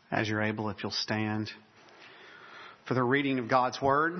As you're able, if you'll stand for the reading of God's Word.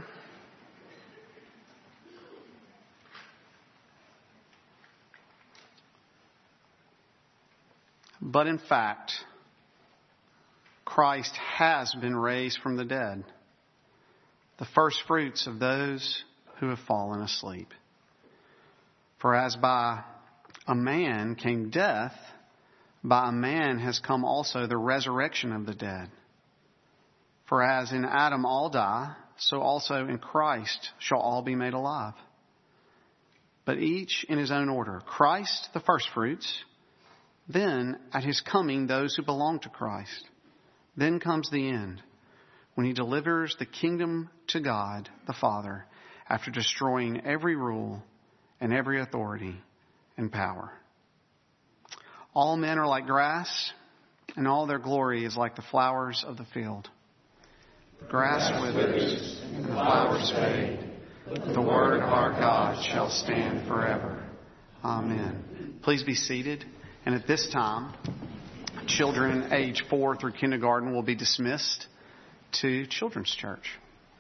But in fact, Christ has been raised from the dead, the first fruits of those who have fallen asleep. For as by a man came death, by a man has come also the resurrection of the dead. For as in Adam all die, so also in Christ shall all be made alive. But each in his own order. Christ the firstfruits, then at his coming those who belong to Christ. Then comes the end, when he delivers the kingdom to God the Father, after destroying every rule and every authority and power. All men are like grass, and all their glory is like the flowers of the field. The grass withers, and the flowers fade, but the word of our God shall stand forever. Amen. Please be seated. And at this time, children age 4 through kindergarten will be dismissed to Children's Church.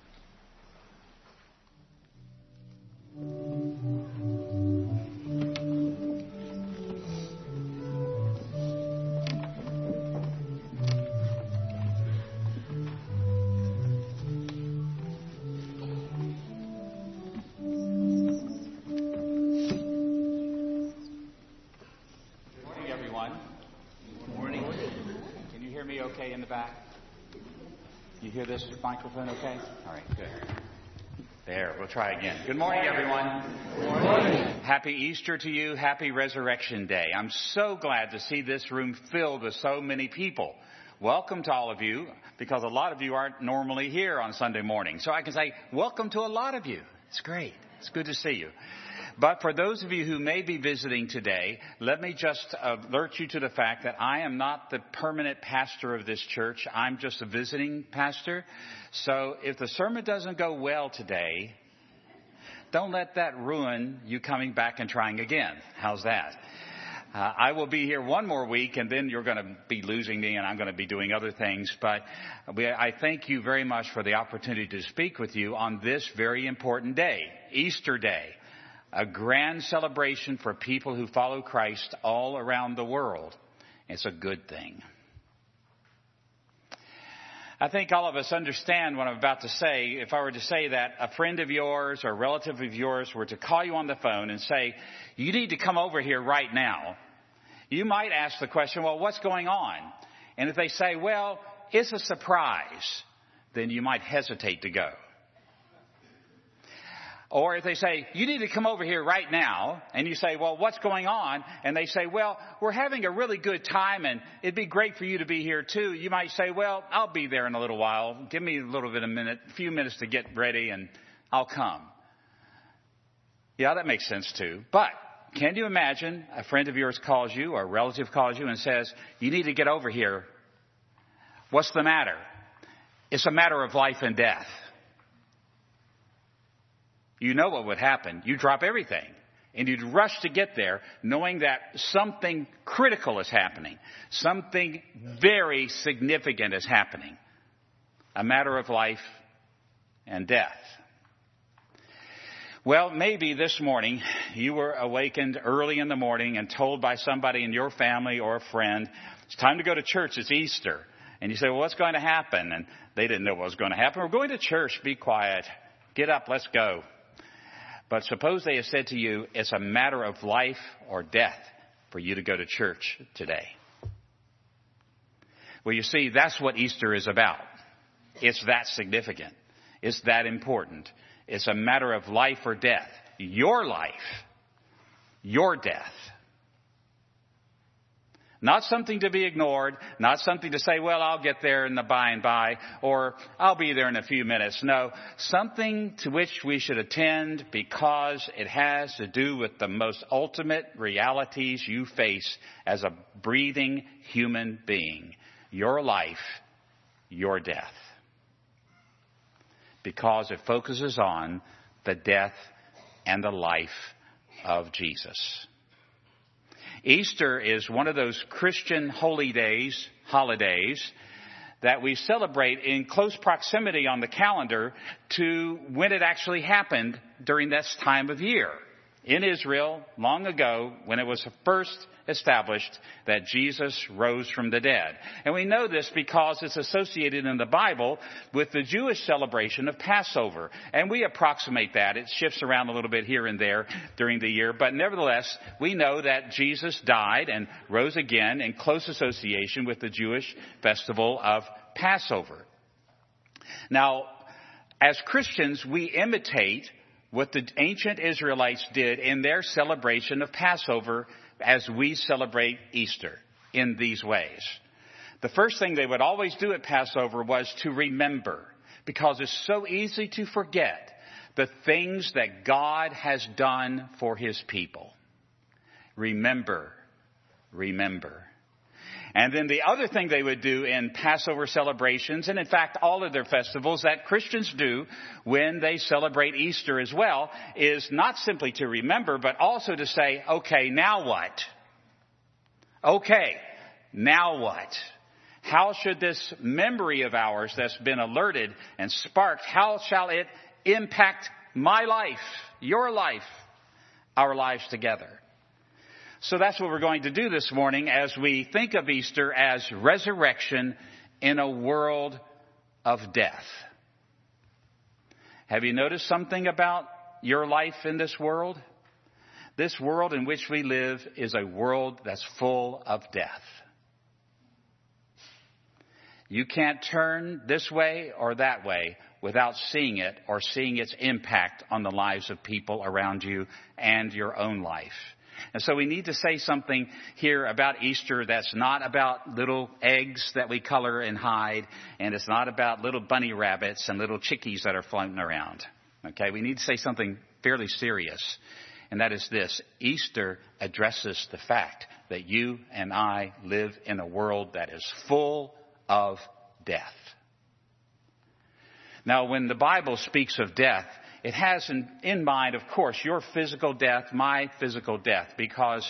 You hear this microphone okay? All right, good. There, we'll try again. Good morning, everyone. Good morning. Happy Easter to you. Happy Resurrection Day. I'm so glad to see this room filled with so many people. Welcome to all of you, because a lot of you aren't normally here on Sunday morning. So I can say, welcome to a lot of you. It's great. It's good to see you. But for those of you who may be visiting today, let me just alert you to the fact that I am not the permanent pastor of this church. I'm just a visiting pastor. So if the sermon doesn't go well today, don't let that ruin you coming back and trying again. How's that? I will be here one more week, and then you're going to be losing me, and I'm going to be doing other things. But I thank you very much for the opportunity to speak with you on this very important day, Easter Day. A grand celebration for people who follow Christ all around the world. It's a good thing. I think all of us understand what I'm about to say. If I were to say that a friend of yours or a relative of yours were to call you on the phone and say, you need to come over here right now, you might ask the question, well, what's going on? And if they say, well, it's a surprise, then you might hesitate to go. Or if they say, you need to come over here right now, and you say, well, what's going on? And they say, well, we're having a really good time, and it'd be great for you to be here too. You might say, well, I'll be there in a little while. Give me a few minutes to get ready, and I'll come. Yeah, that makes sense too. But can you imagine a friend of yours calls you or a relative calls you and says, you need to get over here. What's the matter? It's a matter of life and death. You know what would happen. You drop everything and you'd rush to get there knowing that something critical is happening. Something very significant is happening. A matter of life and death. Well, maybe this morning you were awakened early in the morning and told by somebody in your family or a friend, it's time to go to church, it's Easter. And you say, well, what's going to happen? And they didn't know what was going to happen. We're going to church, be quiet, get up, let's go. But suppose they have said to you, it's a matter of life or death for you to go to church today. Well, you see, that's what Easter is about. It's that significant. It's that important. It's a matter of life or death. Your life, your death. Not something to be ignored, not something to say, well, I'll get there in the by and by, or I'll be there in a few minutes. No, something to which we should attend because it has to do with the most ultimate realities you face as a breathing human being. Your life, your death. Because it focuses on the death and the life of Jesus. Easter is one of those Christian holidays that we celebrate in close proximity on the calendar to when it actually happened during this time of year in Israel long ago, when it was first established that Jesus rose from the dead. And we know this because it's associated in the Bible with the Jewish celebration of Passover. And we approximate that. It shifts around a little bit here and there during the year. But nevertheless, we know that Jesus died and rose again in close association with the Jewish festival of Passover. Now, as Christians, we imitate what the ancient Israelites did in their celebration of Passover as we celebrate Easter in these ways. The first thing they would always do at Passover was to remember, because it's so easy to forget the things that God has done for his people. Remember, remember. And then the other thing they would do in Passover celebrations, and in fact all of their festivals that Christians do when they celebrate Easter as well, is not simply to remember, but also to say, okay, now what? Okay, now what? How should this memory of ours that's been alerted and sparked, how shall it impact my life, your life, our lives together? So that's what we're going to do this morning as we think of Easter as resurrection in a world of death. Have you noticed something about your life in this world? This world in which we live is a world that's full of death. You can't turn this way or that way without seeing it or seeing its impact on the lives of people around you and your own life. And so we need to say something here about Easter that's not about little eggs that we color and hide, and it's not about little bunny rabbits and little chickies that are floating around. Okay, we need to say something fairly serious, and that is this. Easter addresses the fact that you and I live in a world that is full of death. Now, when the Bible speaks of death, it has in mind, of course, your physical death, my physical death, because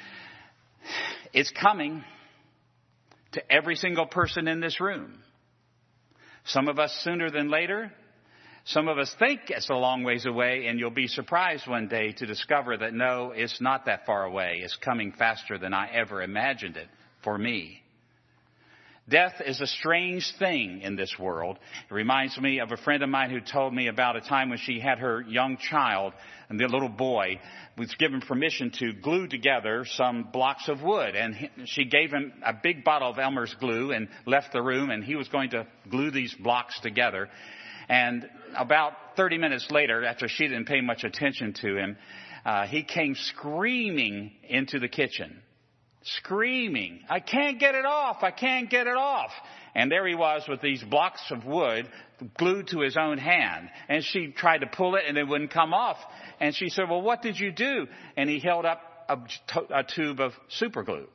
it's coming to every single person in this room. Some of us sooner than later. Some of us think it's a long ways away, and you'll be surprised one day to discover that no, it's not that far away. It's coming faster than I ever imagined it for me. Death is a strange thing in this world. It reminds me of a friend of mine who told me about a time when she had her young child, and the little boy was given permission to glue together some blocks of wood. And she gave him a big bottle of Elmer's glue and left the room, and he was going to glue these blocks together. And about 30 minutes later, after she didn't pay much attention to him, he came screaming into the kitchen. Screaming, I can't get it off, I can't get it off. And there he was with these blocks of wood glued to his own hand. And she tried to pull it and it wouldn't come off. And she said, well, what did you do? And he held up a tube of super glue.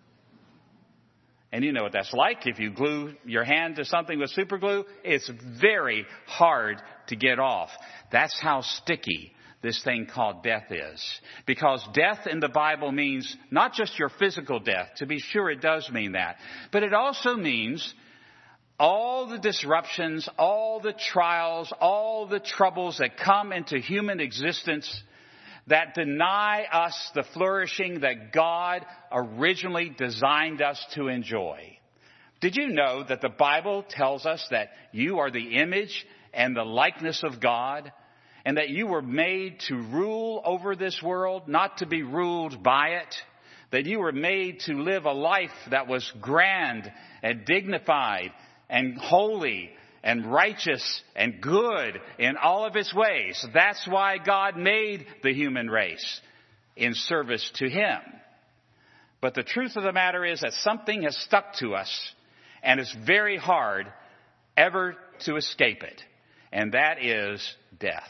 And you know what that's like. If you glue your hand to something with super glue, it's very hard to get off. That's how sticky this thing called death is. Because death in the Bible means not just your physical death. To be sure, it does mean that. But it also means all the disruptions, all the trials, all the troubles that come into human existence that deny us the flourishing that God originally designed us to enjoy. Did you know that the Bible tells us that you are the image and the likeness of God? And that you were made to rule over this world, not to be ruled by it. That you were made to live a life that was grand and dignified and holy and righteous and good in all of its ways. That's why God made the human race, in service to Him. But the truth of the matter is that something has stuck to us, and it's very hard ever to escape it. And that is death.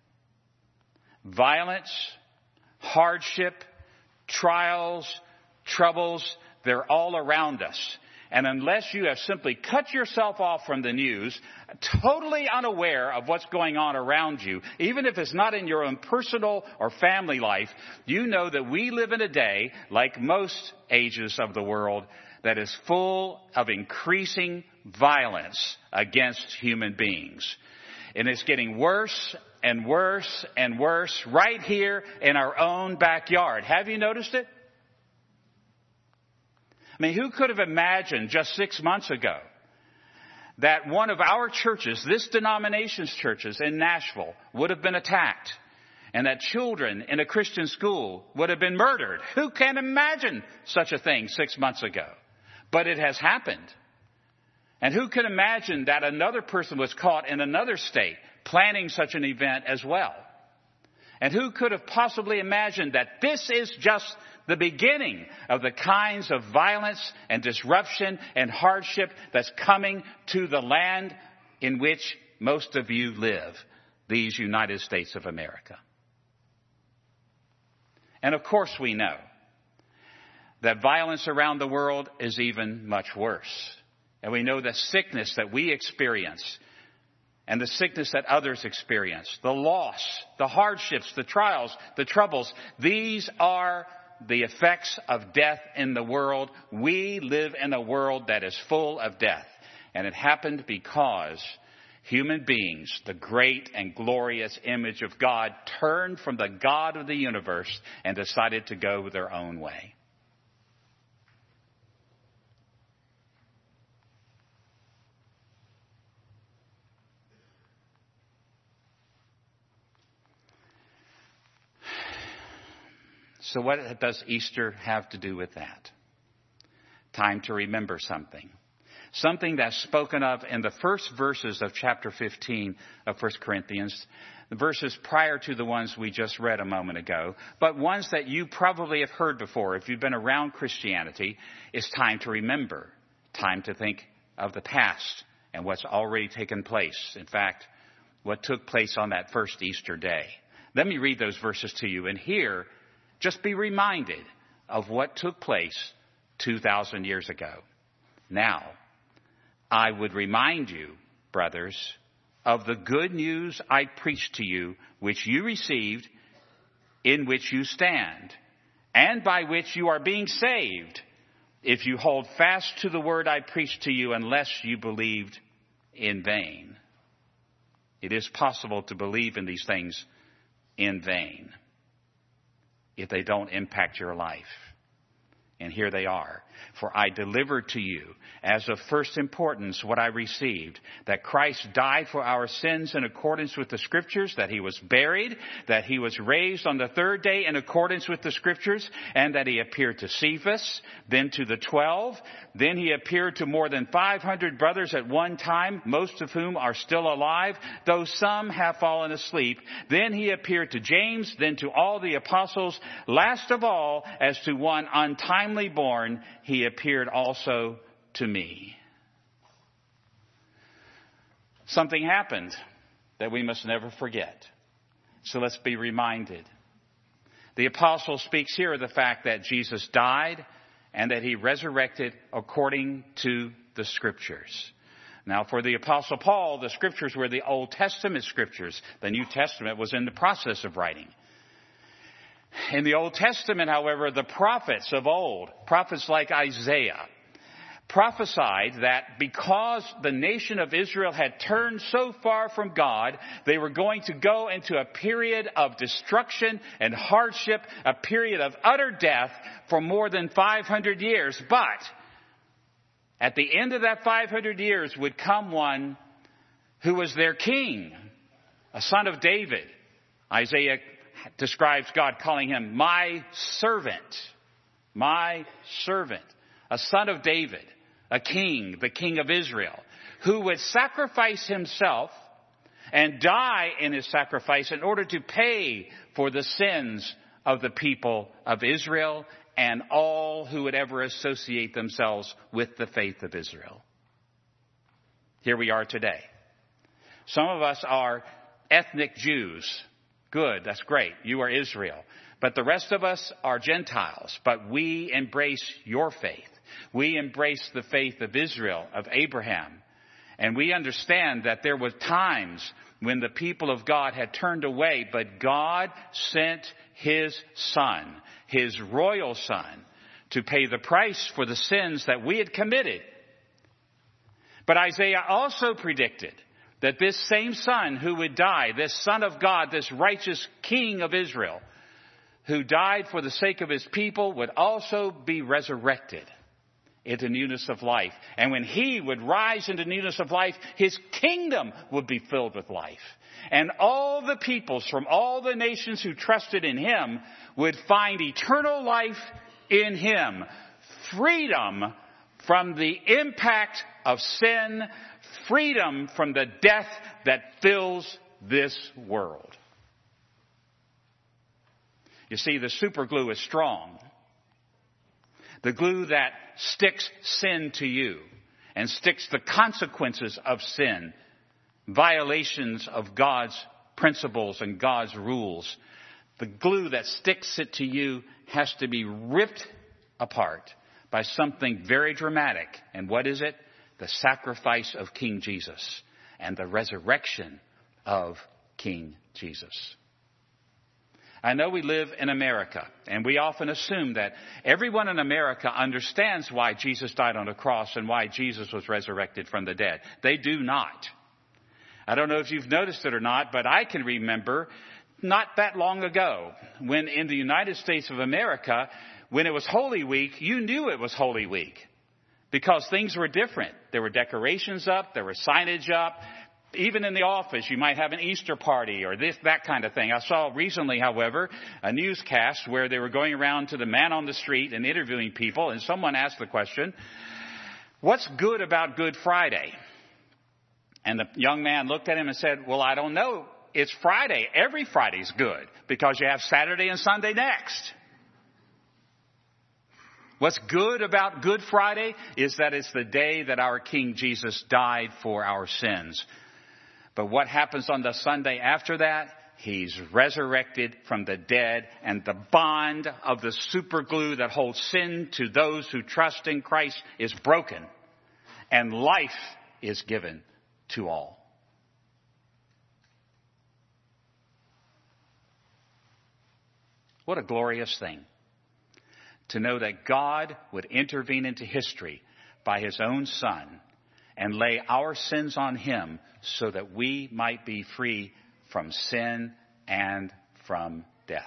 Violence, hardship, trials, troubles, they're all around us. And unless you have simply cut yourself off from the news, totally unaware of what's going on around you, even if it's not in your own personal or family life, you know that we live in a day, like most ages of the world, that is full of increasing violence against human beings. And it's getting worse and worse and worse right here in our own backyard. Have you noticed it? I mean, who could have imagined just 6 months ago that one of our churches, this denomination's churches in Nashville, would have been attacked, and that children in a Christian school would have been murdered? Who can imagine such a thing 6 months ago? But it has happened. And who can imagine that another person was caught in another state planning such an event as well? And who could have possibly imagined that this is just the beginning of the kinds of violence and disruption and hardship that's coming to the land in which most of you live, these United States of America? And of course we know that violence around the world is even much worse. And we know the sickness that we experience and the sickness that others experience, the loss, the hardships, the trials, the troubles, these are the effects of death in the world. We live in a world that is full of death. And it happened because human beings, the great and glorious image of God, turned from the God of the universe and decided to go their own way. So what does Easter have to do with that? Time to remember something. Something that's spoken of in the first verses of chapter 15 of 1 Corinthians, the verses prior to the ones we just read a moment ago, but ones that you probably have heard before. If you've been around Christianity, it's time to remember, time to think of the past and what's already taken place. In fact, what took place on that first Easter day. Let me read those verses to you, and here, just be reminded of what took place 2,000 years ago. Now, I would remind you, brothers, of the good news I preached to you, which you received, in which you stand, and by which you are being saved, if you hold fast to the word I preached to you, unless you believed in vain. It is possible to believe in these things in vain if they don't impact your life. And here they are. For I delivered to you as of first importance what I received, that Christ died for our sins in accordance with the Scriptures, that he was buried, that he was raised on the third day in accordance with the Scriptures, and that he appeared to Cephas, then to the 12. Then he appeared to more than 500 brothers at one time, most of whom are still alive, though some have fallen asleep. Then he appeared to James, then to all the apostles. Last of all, as to one untimely born, he appeared also to me. Something happened that we must never forget. So let's be reminded. The apostle speaks here of the fact that Jesus died and that he resurrected according to the Scriptures. Now, for the apostle Paul, the Scriptures were the Old Testament Scriptures. The New Testament was in the process of writing. In the Old Testament, however, the prophets of old, prophets like Isaiah, prophesied that because the nation of Israel had turned so far from God, they were going to go into a period of destruction and hardship, a period of utter death for more than 500 years. But at the end of that 500 years would come one who was their king, a son of David. Isaiah describes God calling him my servant, a son of David, a king, the king of Israel, who would sacrifice himself and die in his sacrifice in order to pay for the sins of the people of Israel and all who would ever associate themselves with the faith of Israel. Here we are today. Some of us are ethnic Jews. Good, that's great. You are Israel. But the rest of us are Gentiles. But we embrace your faith. We embrace the faith of Israel, of Abraham. And we understand that there were times when the people of God had turned away, but God sent his son, his royal son, to pay the price for the sins that we had committed. But Isaiah also predicted that this same Son who would die, this Son of God, this righteous King of Israel, who died for the sake of his people, would also be resurrected into newness of life. And when he would rise into newness of life, his kingdom would be filled with life. And all the peoples from all the nations who trusted in him would find eternal life in him. Freedom from the impact of sin, freedom from the death that fills this world. You see, the super glue is strong. The glue that sticks sin to you and sticks the consequences of sin, violations of God's principles and God's rules. The glue that sticks it to you has to be ripped apart by something very dramatic. And what is it? The sacrifice of King Jesus and the resurrection of King Jesus. I know we live in America, and we often assume that everyone in America understands why Jesus died on the cross and why Jesus was resurrected from the dead. They do not. I don't know if you've noticed it or not, but I can remember not that long ago when in the United States of America, when it was Holy Week, you knew it was Holy Week because things were different. There were decorations up, there was signage up. Even in the office, you might have an Easter party or that kind of thing. I saw recently, however, a newscast where they were going around to the man on the street and interviewing people, and someone asked the question, "What's good about Good Friday?" And the young man looked at him and said, "Well, I don't know. It's Friday. Every Friday's good because you have Saturday and Sunday next." What's good about Good Friday is that it's the day that our King Jesus died for our sins. But what happens on the Sunday after that? He's resurrected from the dead, and the bond of the super glue that holds sin to those who trust in Christ is broken, and life is given to all. What a glorious thing to know that God would intervene into history by his own Son and lay our sins on him so that we might be free from sin and from death.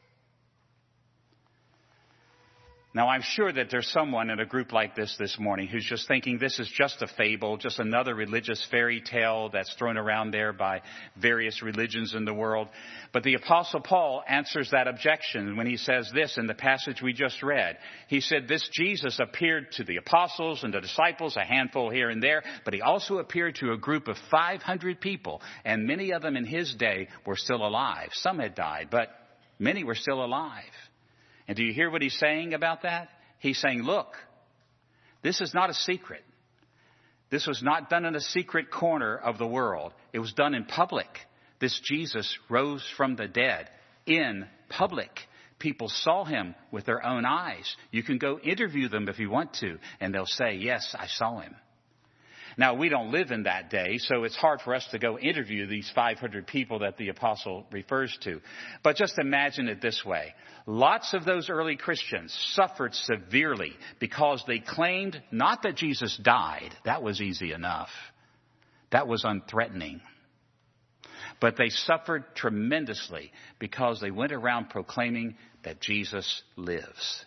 Now, I'm sure that there's someone in a group like this morning who's just thinking this is just a fable, just another religious fairy tale that's thrown around there by various religions in the world. But the Apostle Paul answers that objection when he says this in the passage we just read. He said this Jesus appeared to the apostles and the disciples, a handful here and there, but he also appeared to a group of 500 people, and many of them in his day were still alive. Some had died, but many were still alive. And do you hear what he's saying about that? He's saying, look, this is not a secret. This was not done in a secret corner of the world. It was done in public. This Jesus rose from the dead in public. People saw him with their own eyes. You can go interview them if you want to, and they'll say, yes, I saw him. Now, we don't live in that day, so it's hard for us to go interview these 500 people that the apostle refers to. But just imagine it this way. Lots of those early Christians suffered severely because they claimed not that Jesus died. That was easy enough. That was unthreatening. But they suffered tremendously because they went around proclaiming that Jesus lives.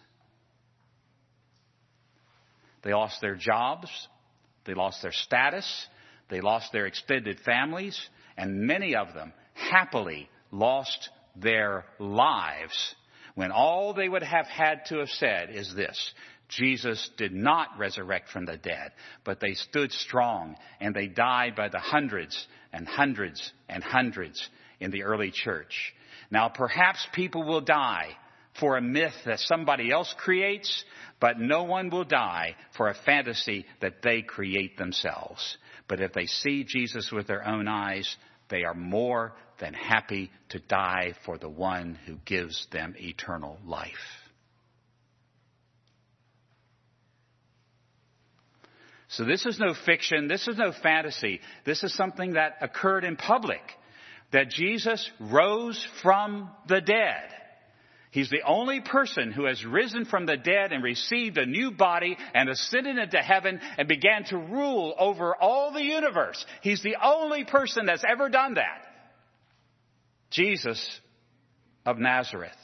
They lost their jobs. They lost their status, they lost their extended families, and many of them happily lost their lives when all they would have had to have said is this: Jesus did not resurrect from the dead, but they stood strong and they died by the hundreds and hundreds and hundreds in the early church. Now, perhaps people will die for a myth that somebody else creates, but no one will die for a fantasy that they create themselves. But if they see Jesus with their own eyes, they are more than happy to die for the one who gives them eternal life. So this is no fiction. This is no fantasy. This is something that occurred in public, that Jesus rose from the dead. He's the only person who has risen from the dead and received a new body and ascended into heaven and began to rule over all the universe. He's the only person that's ever done that. Jesus of Nazareth.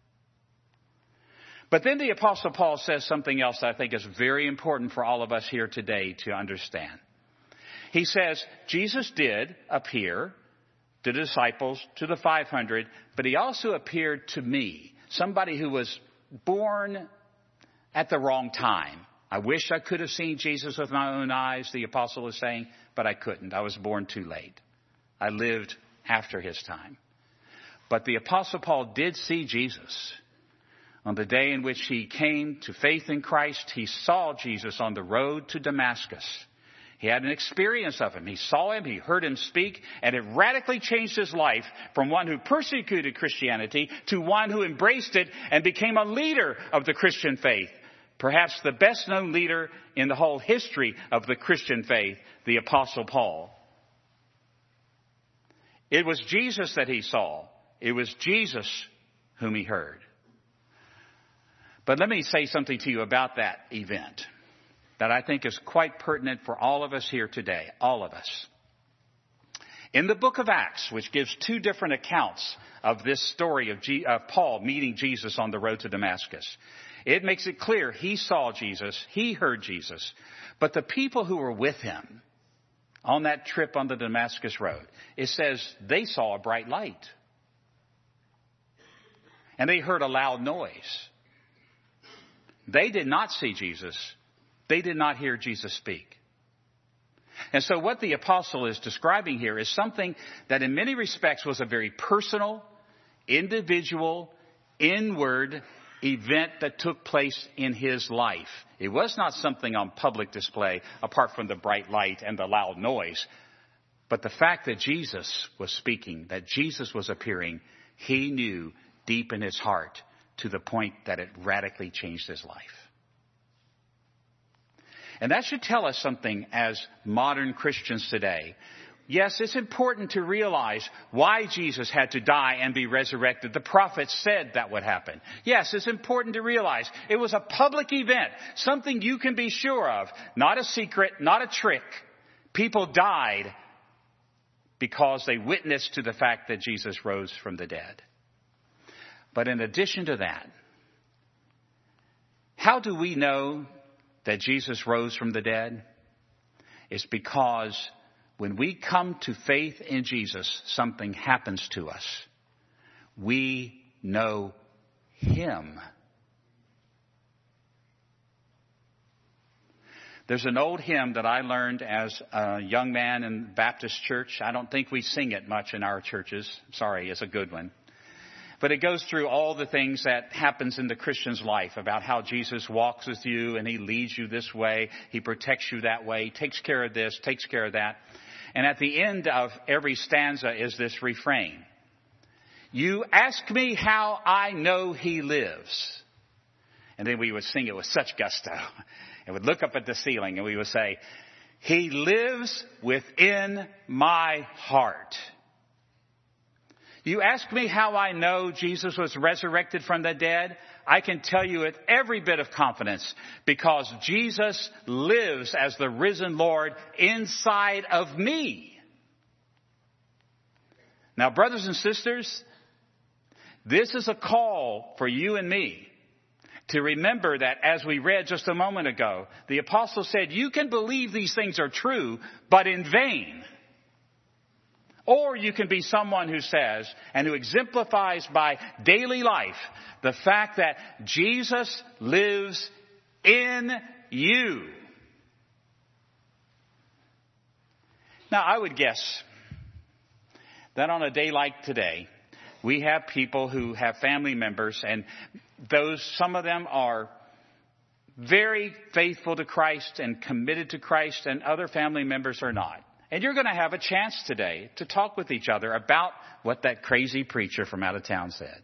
But then the Apostle Paul says something else that I think is very important for all of us here today to understand. He says, Jesus did appear to the disciples, to the 500, but he also appeared to me, somebody who was born at the wrong time. I wish I could have seen Jesus with my own eyes, the apostle is saying, but I couldn't. I was born too late. I lived after his time. But the Apostle Paul did see Jesus. On the day in which he came to faith in Christ, he saw Jesus on the road to Damascus. He had an experience of him. He saw him, he heard him speak, and it radically changed his life from one who persecuted Christianity to one who embraced it and became a leader of the Christian faith. Perhaps the best known leader in the whole history of the Christian faith, the Apostle Paul. It was Jesus that he saw. It was Jesus whom he heard. But let me say something to you about that event that I think is quite pertinent for all of us here today, all of us. In the book of Acts, which gives two different accounts of this story of Paul meeting Jesus on the road to Damascus, it makes it clear he saw Jesus, he heard Jesus, but the people who were with him on that trip on the Damascus road, it says they saw a bright light. And they heard a loud noise. They did not see Jesus. They did not hear Jesus speak. And so what the apostle is describing here is something that in many respects was a very personal, individual, inward event that took place in his life. It was not something on public display apart from the bright light and the loud noise. But the fact that Jesus was speaking, that Jesus was appearing, he knew deep in his heart to the point that it radically changed his life. And that should tell us something as modern Christians today. Yes, it's important to realize why Jesus had to die and be resurrected. The prophets said that would happen. Yes, it's important to realize it was a public event, something you can be sure of, not a secret, not a trick. People died because they witnessed to the fact that Jesus rose from the dead. But in addition to that, how do we know that Jesus rose from the dead? It's because when we come to faith in Jesus, something happens to us. We know him. There's an old hymn that I learned as a young man in Baptist church. I don't think we sing it much in our churches. Sorry, it's a good one. But it goes through all the things that happens in the Christian's life about how Jesus walks with you and he leads you this way. He protects you that way, takes care of this, takes care of that. And at the end of every stanza is this refrain. You ask me how I know he lives. And then we would sing it with such gusto. And would look up at the ceiling and we would say, he lives within my heart. You ask me how I know Jesus was resurrected from the dead? I can tell you with every bit of confidence because Jesus lives as the risen Lord inside of me. Now, brothers and sisters, this is a call for you and me to remember that as we read just a moment ago, the apostle said, you can believe these things are true, but in vain. Or you can be someone who says and who exemplifies by daily life the fact that Jesus lives in you. Now, I would guess that on a day like today, we have people who have family members, and some of them are very faithful to Christ and committed to Christ, and other family members are not. And you're going to have a chance today to talk with each other about what that crazy preacher from out of town said.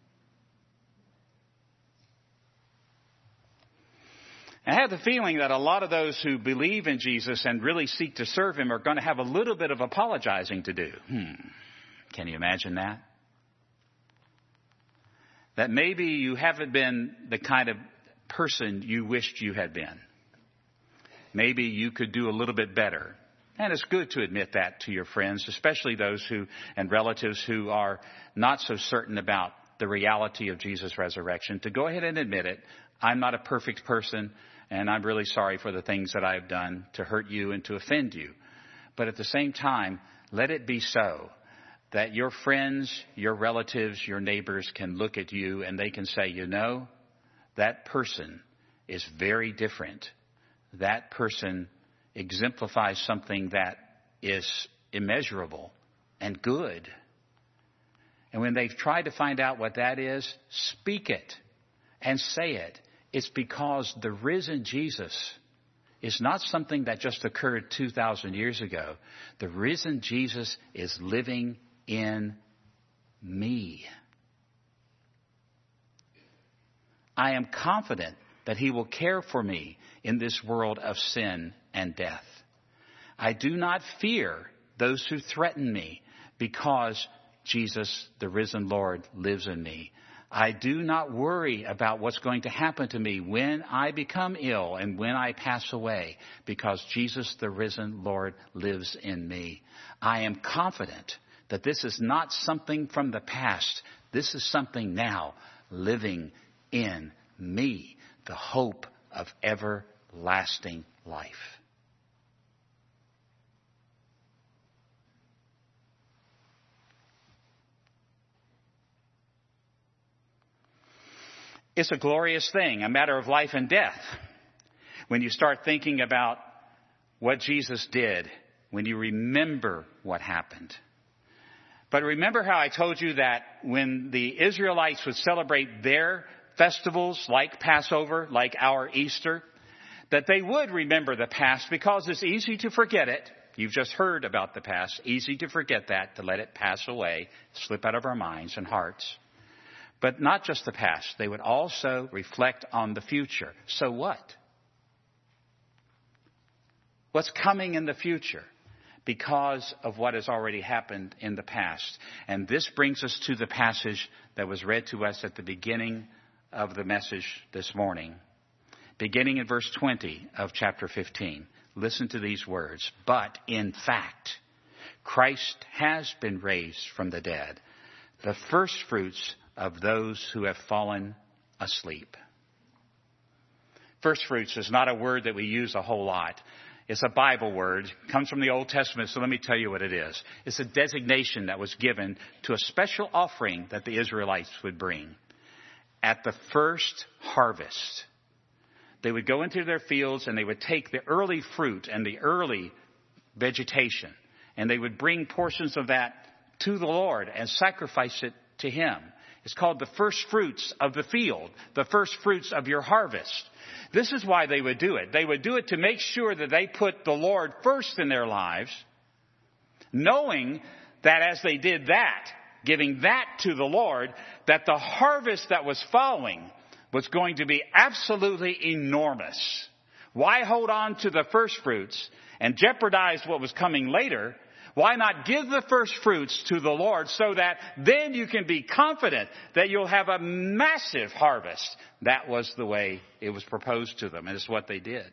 I have the feeling that a lot of those who believe in Jesus and really seek to serve him are going to have a little bit of apologizing to do. Can you imagine that? that maybe you haven't been the kind of person you wished you had been. Maybe you could do a little bit better. And it's good to admit that to your friends, especially those and relatives who are not so certain about the reality of Jesus' resurrection, to go ahead and admit it. I'm not a perfect person, and I'm really sorry for the things that I've done to hurt you and to offend you. But at the same time, let it be so that your friends, your relatives, your neighbors can look at you and they can say, you know, that person is very different. That person exemplifies something that is immeasurable and good. And when they try to find out what that is, speak it and say it. It's because the risen Jesus is not something that just occurred 2,000 years ago. The risen Jesus is living in me. I am confident that he will care for me in this world of sin and death. I do not fear those who threaten me because Jesus, the risen Lord, lives in me. I do not worry about what's going to happen to me when I become ill and when I pass away because Jesus, the risen Lord, lives in me. I am confident that this is not something from the past. This is something now living in me, the hope of everlasting life. It's a glorious thing, a matter of life and death, when you start thinking about what Jesus did, when you remember what happened. But remember how I told you that when the Israelites would celebrate their festivals like Passover, like our Easter, that they would remember the past because it's easy to forget it. You've just heard about the past. Easy to forget that, to let it pass away, slip out of our minds and hearts. But not just the past. They would also reflect on the future. So what? What's coming in the future? Because of what has already happened in the past. And this brings us to the passage that was read to us at the beginning of the message this morning. Beginning in verse 20 of chapter 15. Listen to these words. But in fact, Christ has been raised from the dead, the first fruits of those who have fallen asleep. First fruits is not a word that we use a whole lot. It's a Bible word. It comes from the Old Testament, so let me tell you what it is. It's a designation that was given to a special offering that the Israelites would bring. At the first harvest, they would go into their fields and they would take the early fruit and the early vegetation, and they would bring portions of that to the Lord and sacrifice it to Him. It's called the first fruits of the field, the first fruits of your harvest. This is why they would do it. They would do it to make sure that they put the Lord first in their lives, knowing that as they did that, giving that to the Lord, that the harvest that was following was going to be absolutely enormous. Why hold on to the first fruits and jeopardize what was coming later? Why not give the first fruits to the Lord so that then you can be confident that you'll have a massive harvest? That was the way it was proposed to them, and it's what they did.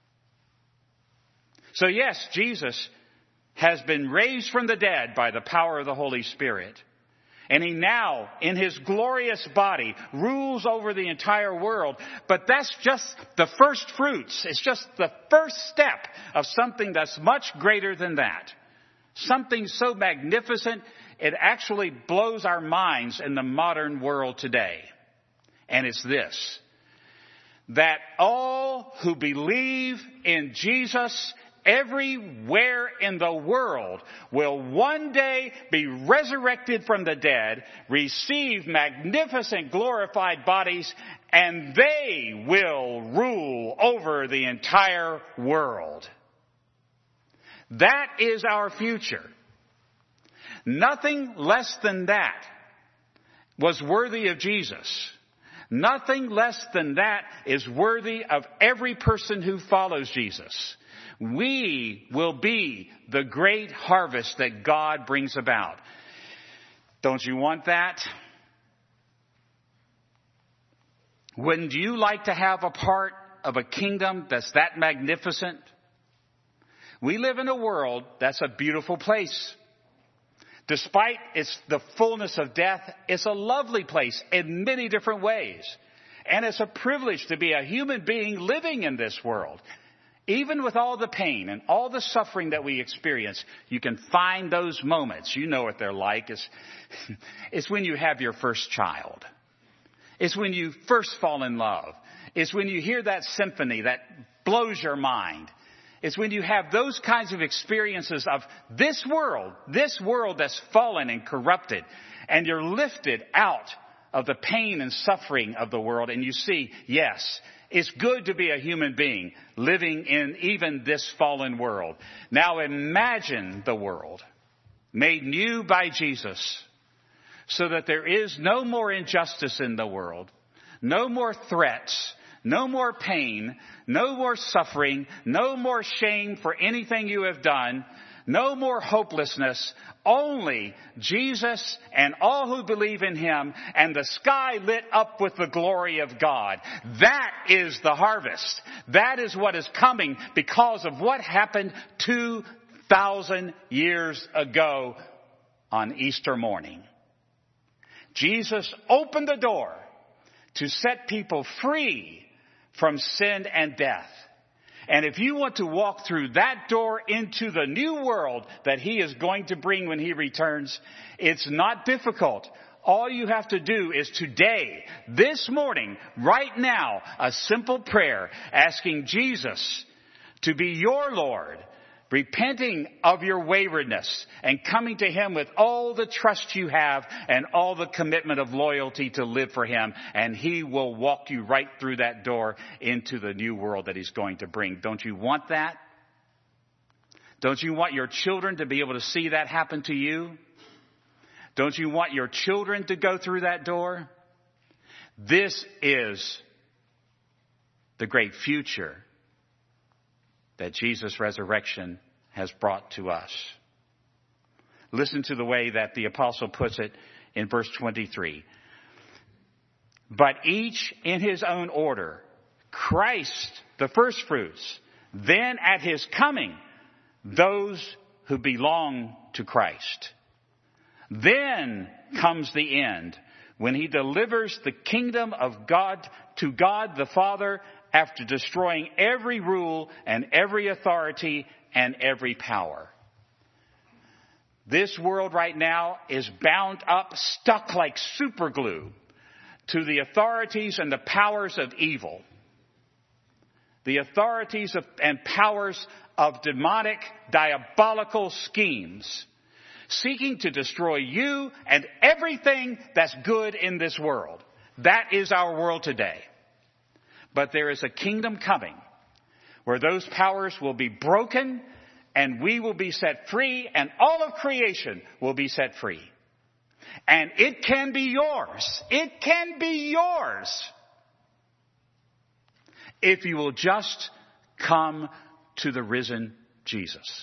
So yes, Jesus has been raised from the dead by the power of the Holy Spirit. And He now, in His glorious body, rules over the entire world. But that's just the first fruits. It's just the first step of something that's much greater than that. Something so magnificent, it actually blows our minds in the modern world today. And it's this: that all who believe in Jesus everywhere in the world will one day be resurrected from the dead, receive magnificent glorified bodies, and they will rule over the entire world. That is our future. Nothing less than that was worthy of Jesus. Nothing less than that is worthy of every person who follows Jesus. We will be the great harvest that God brings about. Don't you want that? Wouldn't you like to have a part of a kingdom that's that magnificent? We live in a world that's a beautiful place. Despite the fullness of death, it's a lovely place in many different ways. And it's a privilege to be a human being living in this world. Even with all the pain and all the suffering that we experience, you can find those moments. You know what they're like. It's when you have your first child. It's when you first fall in love. It's when you hear that symphony that blows your mind. It's when you have those kinds of experiences of this world that's fallen and corrupted, and you're lifted out of the pain and suffering of the world, and you see, yes, it's good to be a human being living in even this fallen world. Now imagine the world made new by Jesus, so that there is no more injustice in the world, no more threats, no more pain, no more suffering, no more shame for anything you have done, no more hopelessness, only Jesus and all who believe in him, and the sky lit up with the glory of God. That is the harvest. That is what is coming because of what happened 2,000 years ago on Easter morning. Jesus opened the door to set people free from sin and death. And if you want to walk through that door into the new world that he is going to bring when he returns, it's not difficult. All you have to do is today, this morning, right now, a simple prayer asking Jesus to be your Lord, repenting of your waywardness and coming to him with all the trust you have and all the commitment of loyalty to live for him. And he will walk you right through that door into the new world that he's going to bring. Don't you want that? Don't you want your children to be able to see that happen to you? Don't you want your children to go through that door? This is the great future that Jesus' resurrection has brought to us. Listen to the way that the apostle puts it in verse 23. But each in his own order, Christ, the first fruits, then at his coming, those who belong to Christ. Then comes the end, when he delivers the kingdom of God to God the Father, after destroying every rule and every authority and every power. This world right now is bound up, stuck like super glue to the authorities and the powers of evil. The authorities and powers of demonic, diabolical schemes, seeking to destroy you and everything that's good in this world. That is our world today. But there is a kingdom coming where those powers will be broken and we will be set free and all of creation will be set free. And it can be yours. It can be yours if you will just come to the risen Jesus.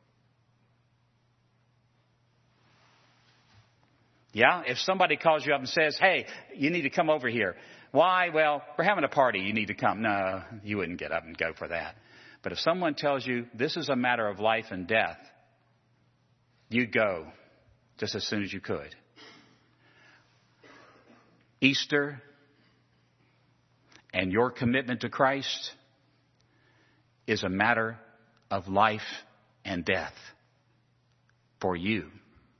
Yeah, if somebody calls you up and says, hey, you need to come over here. Why? Well, we're having a party. You need to come. No, you wouldn't get up and go for that. But if someone tells you this is a matter of life and death, you'd go just as soon as you could. Easter and your commitment to Christ is a matter of life and death for you.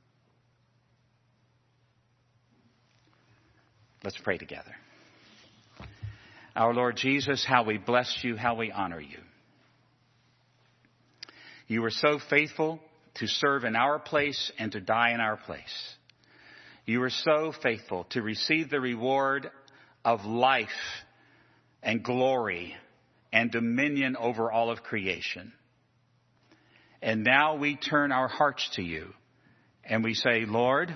Let's pray together. Our Lord Jesus, how we bless you, how we honor you. You were so faithful to serve in our place and to die in our place. You were so faithful to receive the reward of life and glory and dominion over all of creation. And now we turn our hearts to you and we say, Lord,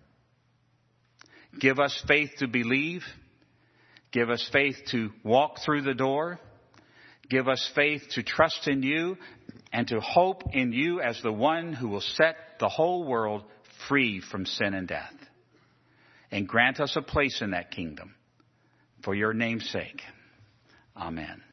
give us faith to believe. Give us faith to walk through the door. Give us faith to trust in you and to hope in you as the one who will set the whole world free from sin and death. And grant us a place in that kingdom. for your name's sake. Amen.